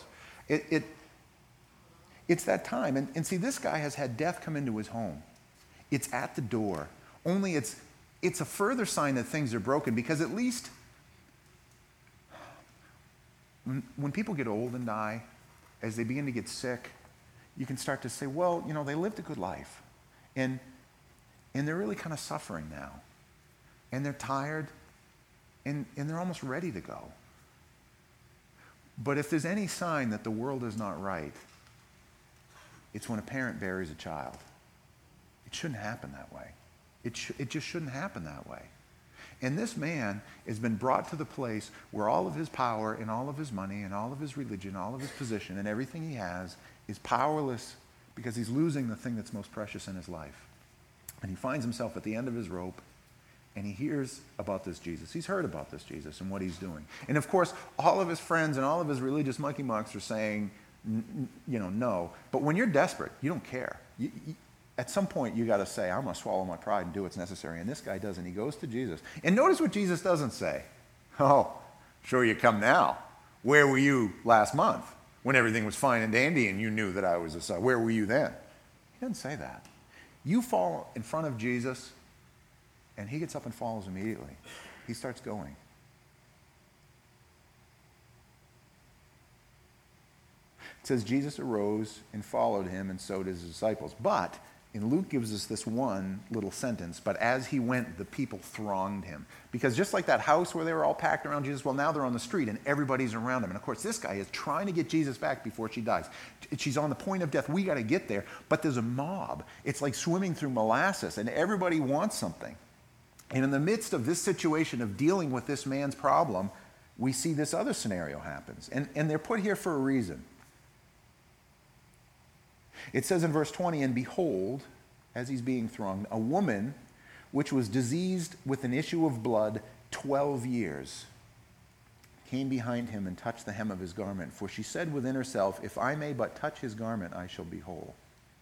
It's that time. And see, this guy has had death come into his home. It's at the door. Only it's a further sign that things are broken, because at least when people get old and die, as they begin to get sick, you can start to say, well, they lived a good life. And they're really kind of suffering now. And they're tired, and they're almost ready to go. But if there's any sign that the world is not right, it's when a parent buries a child. It shouldn't happen that way. It just shouldn't happen that way. And this man has been brought to the place where all of his power and all of his money and all of his religion, all of his position and everything he has is powerless because he's losing the thing that's most precious in his life. And he finds himself at the end of his rope, and he hears about this Jesus. He's heard about this Jesus and what he's doing. And of course, all of his friends and all of his religious monkey mucks are saying, no. But when you're desperate, you don't care. At some point, you got to say, I'm going to swallow my pride and do what's necessary. And this guy doesn't. He goes to Jesus. And notice what Jesus doesn't say. Oh, sure you come now. Where were you last month when everything was fine and dandy and you knew that I was a son? Where were you then? He doesn't say that. You fall in front of Jesus, and he gets up and follows immediately. He starts going. It says Jesus arose and followed him, and so did his disciples. But, and Luke gives us this one little sentence, but as he went, the people thronged him. Because just like that house where they were all packed around Jesus, well, now they're on the street and everybody's around him. And of course, this guy is trying to get Jesus back before she dies. She's on the point of death. We got to get there. But there's a mob. It's like swimming through molasses, and everybody wants something. And in the midst of this situation of dealing with this man's problem, we see this other scenario happens. And they're put here for a reason. It says in verse 20, and behold, as he's being thronged, a woman which was diseased with an issue of blood 12 years came behind him and touched the hem of his garment. For she said within herself, if I may but touch his garment, I shall be whole.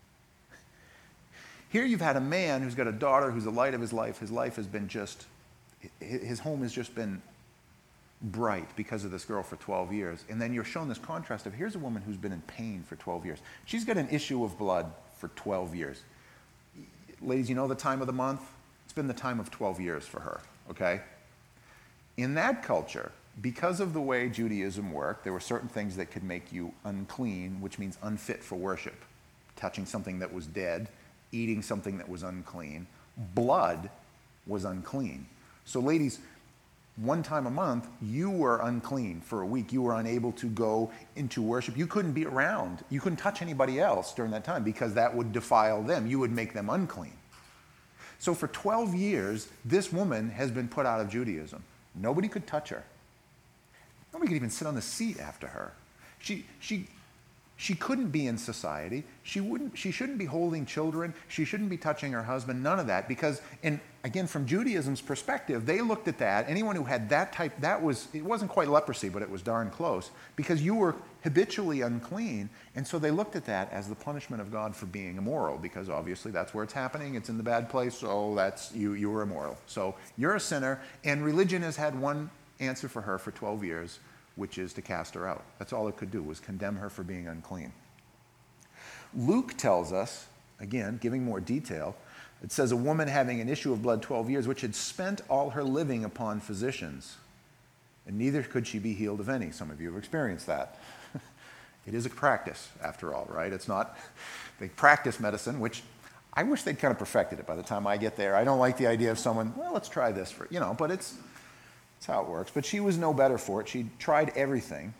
Here you've had a man who's got a daughter who's the light of his life. His life has been his home has just been bright because of this girl for 12 years. And then you're shown this contrast of here's a woman who's been in pain for 12 years. She's got an issue of blood for 12 years. Ladies, you know the time of the month? It's been the time of 12 years for her, okay? In that culture, because of the way Judaism worked, there were certain things that could make you unclean, which means unfit for worship. Touching something that was dead, eating something that was unclean. Blood was unclean. So ladies, one time a month, you were unclean for a week. You were unable to go into worship. You couldn't be around. You couldn't touch anybody else during that time because that would defile them. You would make them unclean. So for 12 years, this woman has been put out of Judaism. Nobody could touch her. Nobody could even sit on the seat after her. She couldn't be in society. She shouldn't be holding children. She shouldn't be touching her husband. None of that. Because, and again, from Judaism's perspective, they looked at that. Anyone who had that type, it wasn't quite leprosy, but it was darn close. Because you were habitually unclean. And so they looked at that as the punishment of God for being immoral. Because obviously that's where it's happening. It's in the bad place. So that's, you were immoral. So you're a sinner. And religion has had one answer for her for 12 years. Which is to cast her out. That's all it could do, was condemn her for being unclean. Luke tells us, again, giving more detail, it says a woman having an issue of blood 12 years, which had spent all her living upon physicians, and neither could she be healed of any. Some of you have experienced that. It is a practice, after all, right? It's not, they practice medicine, which I wish they'd kind of perfected it by the time I get there. I don't like the idea of someone, well, let's try this for, but it's how it works. But she was no better for it. She tried everything.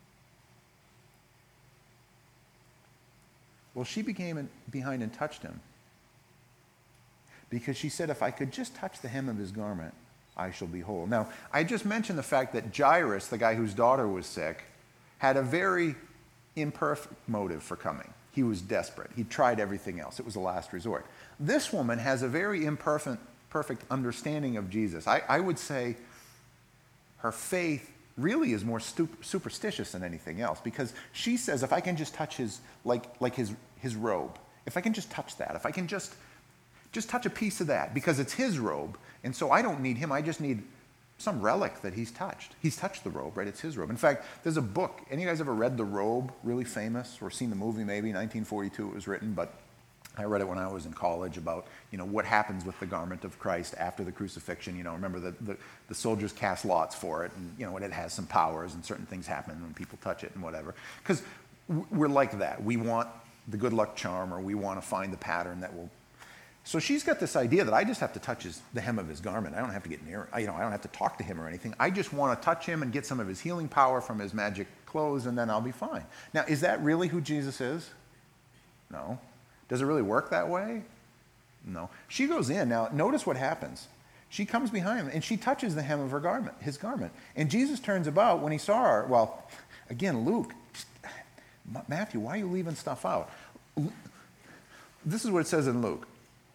Well, she became behind and touched him. Because she said, if I could just touch the hem of his garment, I shall be whole. Now, I just mentioned the fact that Jairus, the guy whose daughter was sick, had a very imperfect motive for coming. He was desperate. He tried everything else. It was a last resort. This woman has a very perfect understanding of Jesus. I would say her faith really is more superstitious than anything else, because she says, if I can just touch his robe, if I can just touch that, if I can just touch a piece of that, because it's his robe, and so I don't need him, I just need some relic that he's touched. He's touched the robe, right? It's his robe. In fact, there's a book. Any of you guys ever read The Robe? Really famous, or seen the movie maybe, 1942 it was written, but I read it when I was in college about, what happens with the garment of Christ after the crucifixion. Remember the soldiers cast lots for it, and, it has some powers, and certain things happen when people touch it and whatever. Because we're like that. We want the good luck charm, or we want to find the pattern that will. So she's got this idea that I just have to touch the hem of his garment. I don't have to get near, I don't have to talk to him or anything. I just want to touch him and get some of his healing power from his magic clothes, and then I'll be fine. Now, is that really who Jesus is? No. Does it really work that way? No. She goes in. Now, notice what happens. She comes behind him, and she touches the hem of his garment. And Jesus turns about when he saw her. Well, again, Luke, Matthew, why are you leaving stuff out? This is what it says in Luke.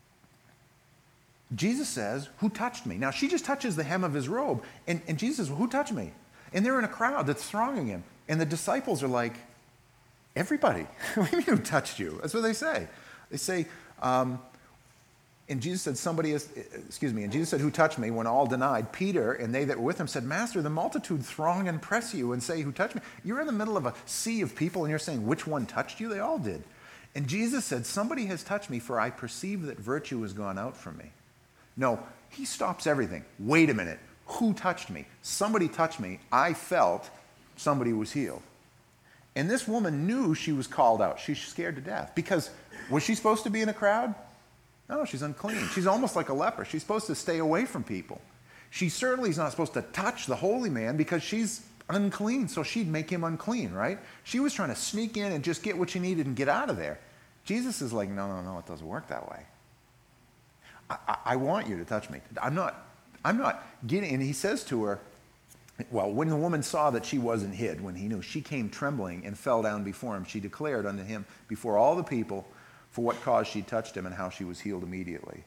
Jesus says, who touched me? Now, she just touches the hem of his robe, and Jesus says, well, who touched me? And they're in a crowd that's thronging him. And the disciples are like, everybody. What do you mean who touched you? That's what they say. They say, and Jesus said, and Jesus said, who touched me? When all denied, Peter and they that were with him said, Master, the multitude throng and press you and say, who touched me? You're in the middle of a sea of people, and you're saying, which one touched you? They all did. And Jesus said, somebody has touched me, for I perceive that virtue has gone out from me. No, he stops everything. Wait a minute. Who touched me? Somebody touched me. I felt somebody was healed. And this woman knew she was called out. She's scared to death. Because was she supposed to be in a crowd? No, she's unclean. She's almost like a leper. She's supposed to stay away from people. She certainly is not supposed to touch the holy man because she's unclean, so she'd make him unclean, right? She was trying to sneak in and just get what she needed and get out of there. Jesus is like, no, it doesn't work that way. I want you to touch me. I'm not getting, and he says to her, well, when the woman saw that she wasn't hid, when he knew, she came trembling and fell down before him. She declared unto him before all the people for what cause she touched him and how she was healed immediately.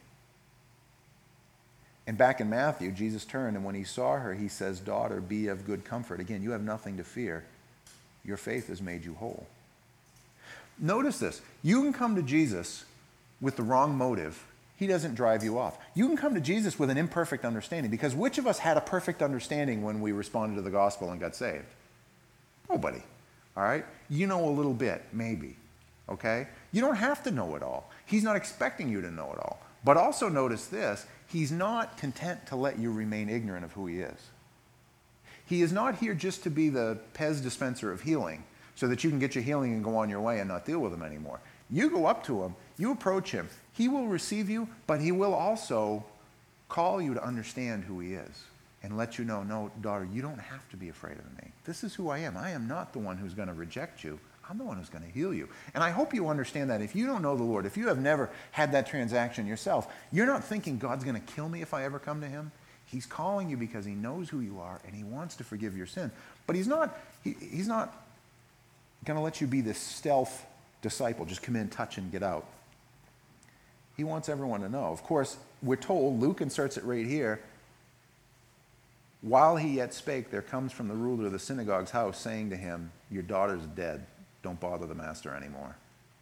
And back in Matthew, Jesus turned, and when he saw her, he says, daughter, be of good comfort. Again, you have nothing to fear. Your faith has made you whole. Notice this. You can come to Jesus with the wrong motive. He doesn't drive you off. You can come to Jesus with an imperfect understanding, because which of us had a perfect understanding when we responded to the gospel and got saved? Nobody. All right? You know a little bit, maybe. Okay? You don't have to know it all. He's not expecting you to know it all. But also notice this, he's not content to let you remain ignorant of who he is. He is not here just to be the Pez dispenser of healing so that you can get your healing and go on your way and not deal with him anymore. You go up to him, you approach him, he will receive you, but he will also call you to understand who he is and let you know, no, daughter, you don't have to be afraid of me. This is who I am. I am not the one who's going to reject you. I'm the one who's going to heal you. And I hope you understand that. If you don't know the Lord, if you have never had that transaction yourself, you're not thinking God's going to kill me if I ever come to him. He's calling you because he knows who you are and he wants to forgive your sin. But he's not going to let you be this stealth disciple. Just come in, touch, and get out. He wants everyone to know. Of course, we're told, Luke inserts it right here, while he yet spake, there comes from the ruler of the synagogue's house, saying to him, your daughter's dead. Don't bother the master anymore.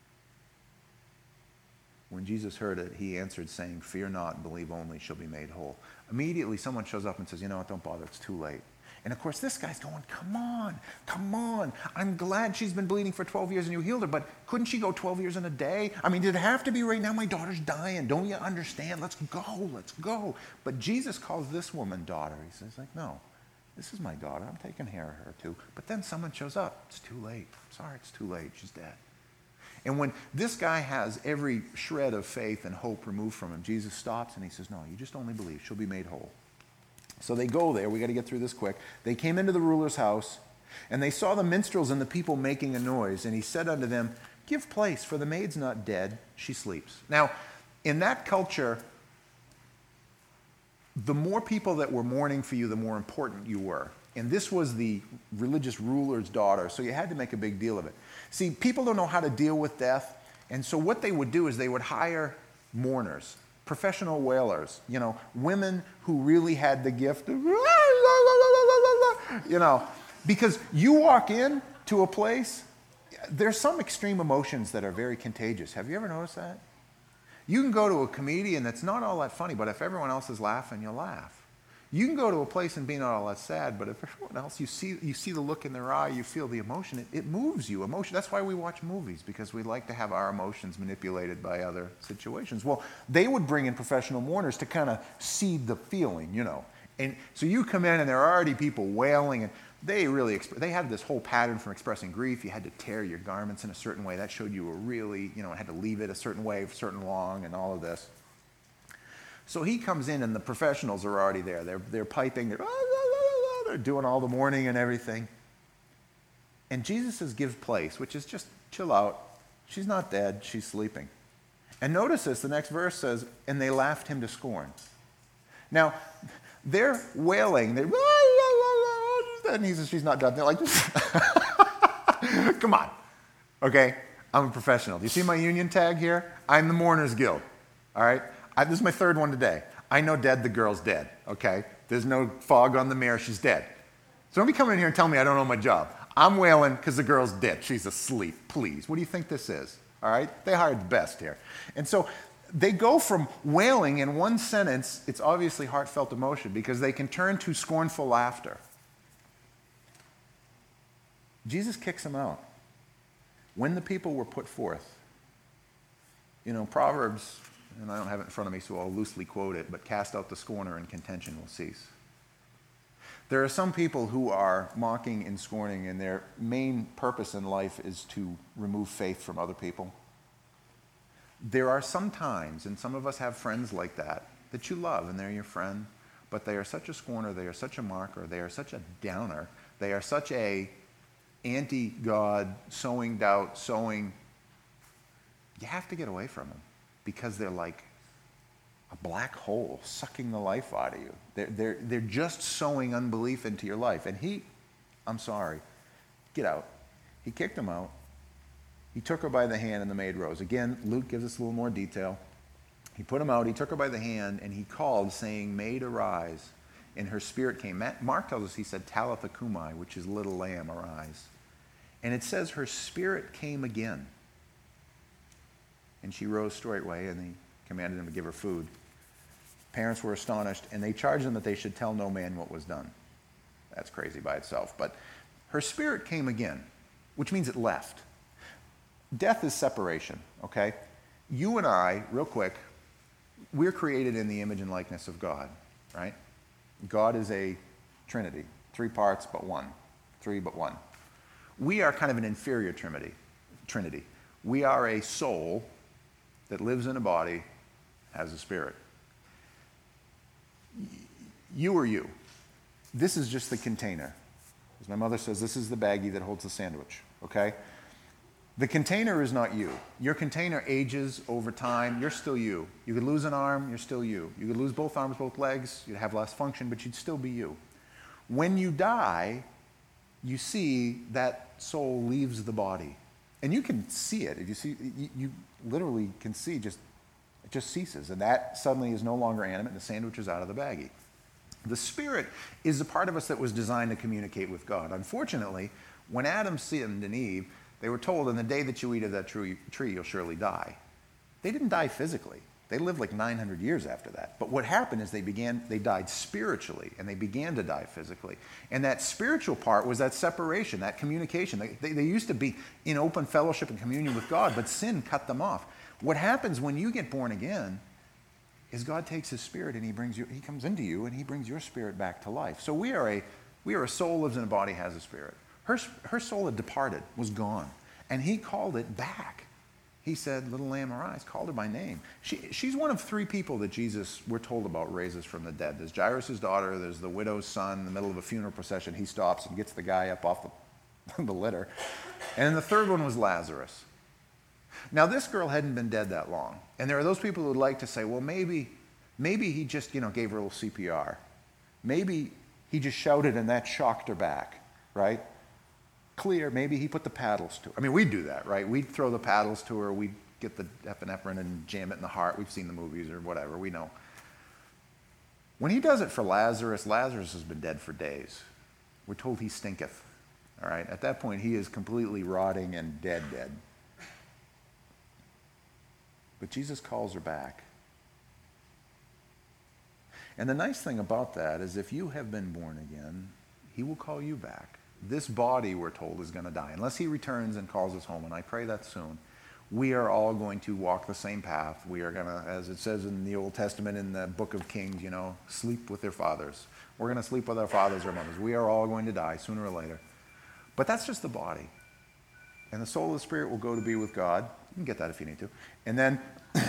When Jesus heard it, he answered, saying, fear not, and believe only, she'll be made whole. Immediately, someone shows up and says, you know what, don't bother, it's too late. And of course, this guy's going, come on. I'm glad she's been bleeding for 12 years and you healed her, but couldn't she go 12 years in a day? I mean, did it have to be right now? My daughter's dying. Don't you understand? Let's go. But Jesus calls this woman daughter. He says, like, no, this is my daughter. I'm taking care of her too. But then someone shows up. It's too late. Sorry, it's too late. She's dead. And when this guy has every shred of faith and hope removed from him, Jesus stops and he says, no, you just only believe. She'll be made whole. So they go there. We got to get through this quick. They came into the ruler's house, and they saw the minstrels and the people making a noise. And he said unto them, give place, for the maid's not dead, she sleeps. Now, in that culture, the more people that were mourning for you, the more important you were. And this was the religious ruler's daughter, so you had to make a big deal of it. See, people don't know how to deal with death, and so what they would do is they would hire mourners, professional wailers, women who really had the gift of, because you walk in to a place, there's some extreme emotions that are very contagious. Have you ever noticed that? You can go to a comedian that's not all that funny, but if everyone else is laughing, you'll laugh. You can go to a place and be not all that sad, but if everyone else, you see the look in their eye, you feel the emotion, it moves you. Emotion. That's why we watch movies, because we like to have our emotions manipulated by other situations. Well, they would bring in professional mourners to kind of seed the feeling, And so you come in and there are already people wailing, they had this whole pattern for expressing grief. You had to tear your garments in a certain way. That showed you were really, had to leave it a certain way, certain long, and all of this. So he comes in, and the professionals are already there. They're piping, they're doing all the mourning and everything. And Jesus says, give place, which is just chill out. She's not dead, she's sleeping. And notice this, the next verse says, and they laughed him to scorn. Now, they're wailing, and he says, she's not dead. They're like, come on, okay? I'm a professional. Do you see my union tag here? I'm the Mourners Guild, all right? This is my third one today. I know dead, the girl's dead, okay? There's no fog on the mirror, she's dead. So don't be coming in here and telling me I don't know my job. I'm wailing because the girl's dead. She's asleep, please. What do you think this is, all right? They hired the best here. And so they go from wailing in one sentence, it's obviously heartfelt emotion, because they can turn to scornful laughter. Jesus kicks them out. When the people were put forth, Proverbs, and I don't have it in front of me, so I'll loosely quote it, but cast out the scorner and contention will cease. There are some people who are mocking and scorning, and their main purpose in life is to remove faith from other people. There are some times, and some of us have friends like that you love, and they're your friend, but they are such a scorner, they are such a mocker, they are such a downer, they are such a anti-God, sowing doubt, you have to get away from them, because they're like a black hole sucking the life out of you. They're just sowing unbelief into your life. And I'm sorry, get out. He kicked them out. He took her by the hand, and the maid rose. Again, Luke gives us a little more detail. He put him out, he took her by the hand, and he called, saying, Maid, arise. And her spirit came. Mark tells us he said, Talitha cumi, which is little lamb, arise. And it says her spirit came again. And she rose straightway, and he commanded him to give her food. Parents were astonished, and they charged them that they should tell no man what was done. That's crazy by itself. But her spirit came again, which means it left. Death is separation, okay? You and I, real quick, we're created in the image and likeness of God, right? God is a trinity, 3 parts but one, 3 but one. We are kind of an inferior trinity. We are a soul that lives in a body, has a spirit. You are you. This is just the container. As my mother says, this is the baggie that holds the sandwich, okay? The container is not you. Your container ages over time. You're still you. You could lose an arm, you're still you. You could lose both arms, both legs, you'd have less function, but you'd still be you. When you die, you see that soul leaves the body. And you can see it. If you see, you literally can see it just ceases. And that suddenly is no longer animate, and the sandwich is out of the baggie. The spirit is the part of us that was designed to communicate with God. Unfortunately, when Adam sinned and Eve, they were told, in the day that you eat of that tree, you'll surely die. They didn't die physically. They lived like 900 years after that. But what happened is they died spiritually, and they began to die physically. And that spiritual part was that separation, that communication. They used to be in open fellowship and communion with God, but sin cut them off. What happens when you get born again is God takes his spirit and he comes into you, and he brings your spirit back to life. So we are a soul lives in a body, has a spirit. Her soul had departed, was gone, and he called it back. He said, little lamb, arise, called her by name. She's one of 3 people that Jesus, we're told about, raises from the dead. There's Jairus' daughter, there's the widow's son. In the middle of a funeral procession, he stops and gets the guy up off the litter. And then the third one was Lazarus. Now, this girl hadn't been dead that long. And there are those people who would like to say, well, maybe he just, gave her a little CPR. Maybe he just shouted and that shocked her back, right? Clear, maybe he put the paddles to her. I mean, we'd do that, right? We'd throw the paddles to her, we'd get the epinephrine and jam it in the heart. We've seen the movies or whatever, we know. When he does it for Lazarus, Lazarus has been dead for days. We're told he stinketh, all right? At that point, he is completely rotting and dead. But Jesus calls her back. And the nice thing about that is if you have been born again, he will call you back. This body, we're told, is going to die. Unless he returns and calls us home, and I pray that soon, We are all going to walk the same path. We are going to, as it says in the Old Testament in the book of Kings, sleep with their fathers. We're going to sleep with our fathers or mothers. We are all going to die sooner or later. But that's just the body. And the soul and the spirit will go to be with God. You can get that if you need to. And then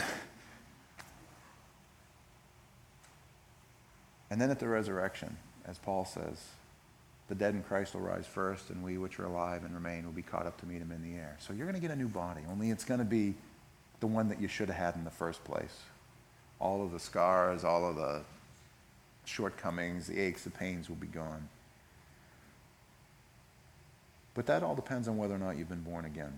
at the resurrection, as Paul says, the dead in Christ will rise first, and we which are alive and remain will be caught up to meet him in the air. So you're going to get a new body, only it's going to be the one that you should have had in the first place. All of the scars, all of the shortcomings, the aches, the pains will be gone. But that all depends on whether or not you've been born again.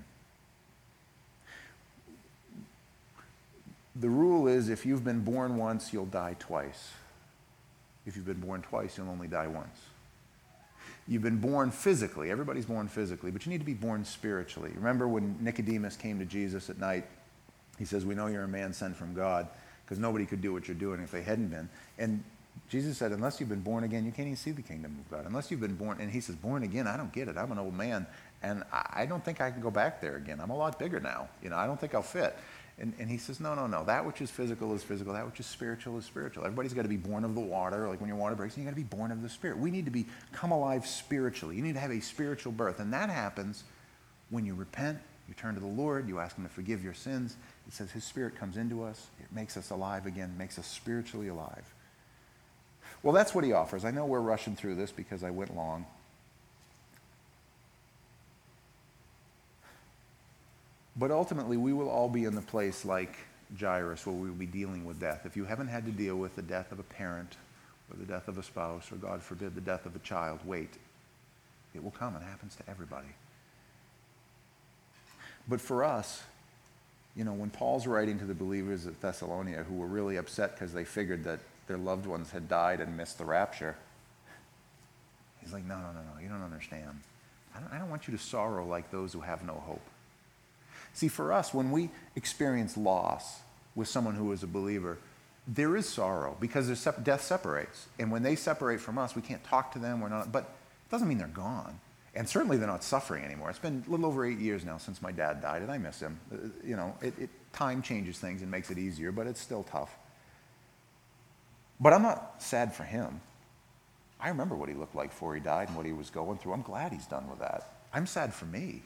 The rule is if you've been born once, you'll die twice. If you've been born twice, you'll only die once. You've been born physically. Everybody's born physically, but you need to be born spiritually. Remember when Nicodemus came to Jesus at night, he says, we know you're a man sent from God, because nobody could do what you're doing if they hadn't been. And Jesus said, unless you've been born again, you can't even see the kingdom of God. Unless you've been born, and he says, born again, I don't get it. I'm an old man, and I don't think I can go back there again. I'm a lot bigger now. I don't think I'll fit. And he says, no. That which is physical is physical. That which is spiritual. Everybody's got to be born of the water. Like when your water breaks, you got to be born of the Spirit. We need to come alive spiritually. You need to have a spiritual birth. And that happens when you repent, you turn to the Lord, you ask him to forgive your sins. It says his Spirit comes into us. It makes us alive again, makes us spiritually alive. Well, that's what he offers. I know we're rushing through this because I went long. But ultimately, we will all be in the place like Jairus where we will be dealing with death. If you haven't had to deal with the death of a parent or the death of a spouse or, God forbid, the death of a child, wait. It will come. It happens to everybody. But for us, when Paul's writing to the believers at Thessalonica who were really upset because they figured that their loved ones had died and missed the rapture, he's like, no, you don't understand. I don't want you to sorrow like those who have no hope. See, for us, when we experience loss with someone who is a believer, there is sorrow because death separates. And when they separate from us, we can't talk to them. But it doesn't mean they're gone. And certainly they're not suffering anymore. It's been a little over 8 years now since my dad died, and I miss him. Time changes things and makes it easier, but it's still tough. But I'm not sad for him. I remember what he looked like before he died and what he was going through. I'm glad he's done with that. I'm sad for me.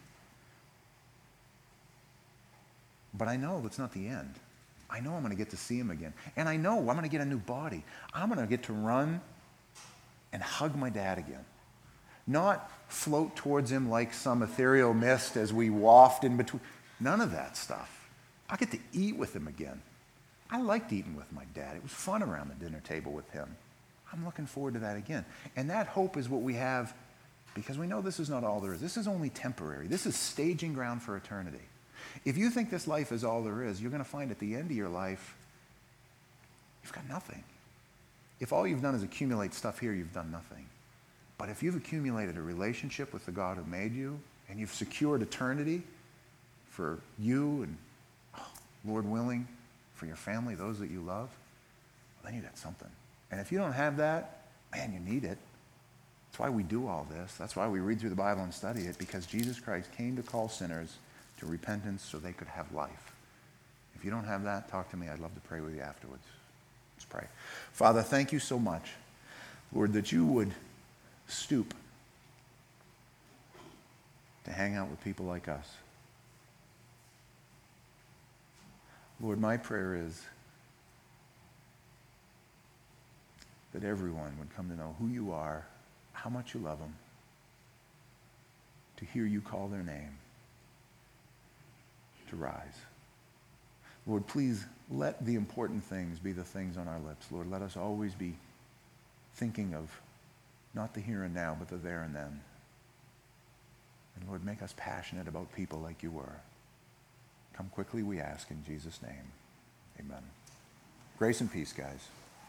But I know it's not the end. I know I'm going to get to see him again. And I know I'm going to get a new body. I'm going to get to run and hug my dad again. Not float towards him like some ethereal mist as we waft in between. None of that stuff. I get to eat with him again. I liked eating with my dad. It was fun around the dinner table with him. I'm looking forward to that again. And that hope is what we have because we know this is not all there is. This is only temporary. This is staging ground for eternity. If you think this life is all there is, you're going to find at the end of your life, you've got nothing. If all you've done is accumulate stuff here, you've done nothing. But if you've accumulated a relationship with the God who made you, and you've secured eternity for you and, Lord willing, for your family, those that you love, well, then you got something. And if you don't have that, man, you need it. That's why we do all this. That's why we read through the Bible and study it, because Jesus Christ came to call sinners to repentance so they could have life. If you don't have that, talk to me. I'd love to pray with you afterwards. Let's pray. Father, thank you so much, Lord, that you would stoop to hang out with people like us. Lord, my prayer is that everyone would come to know who you are, how much you love them, to hear you call their name, to rise. Lord, please let the important things be the things on our lips. Lord, let us always be thinking of not the here and now, but the there and then. And Lord, make us passionate about people like you were. Come quickly, we ask, in Jesus' name. Amen. Grace and peace, guys.